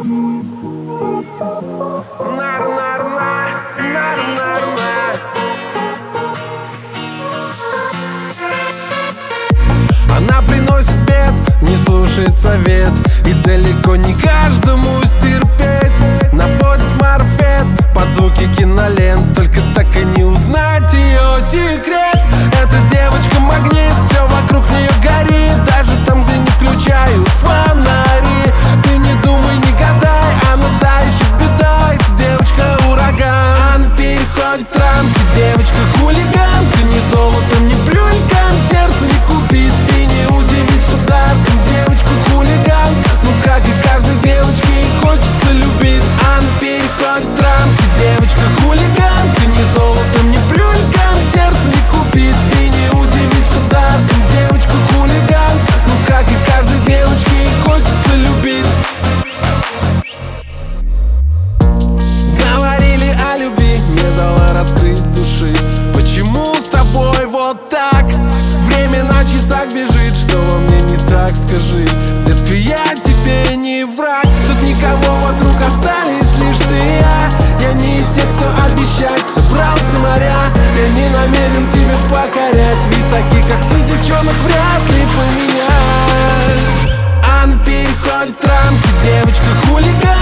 Она приносит бед, не слушает совет, и далеко не каждому стерпеть. Наводит марафет под звуки кинолент, только так и не узнать ее секрет. Эта девочка магнит, все вокруг нее горит, даже там, где не включают фонари. Ты не думай, не гадай, она та еще беда. Эта девочка ураган, она переходит рамки. Девочка хулиганка, ни золотом, ни брюлькам сердце не купить и не удивить подарком. Девочка хулиган, ну как и каждой девочке, ей хочется любить. Она переходит рамки. Девочка хулиганка, ни золотом, ни брюлькам сердце не купить и не удивить подарком. Девочка хулиган, ну как и каждой девочке, ей хочется любить. Говорили о любви, не дала раскрыть души. Почему с тобой вот так? Время на часах бежит, что во мне не так, скажи. Детка, я тебе не враг. Тут никого вокруг, остались лишь ты и я. Я не из тех, кто обещать собрался моря. Я не намерен тебя покорять, ведь таких, как ты, девчонок, вряд ли поменять. Она переходит рамки. Девочка хулиган,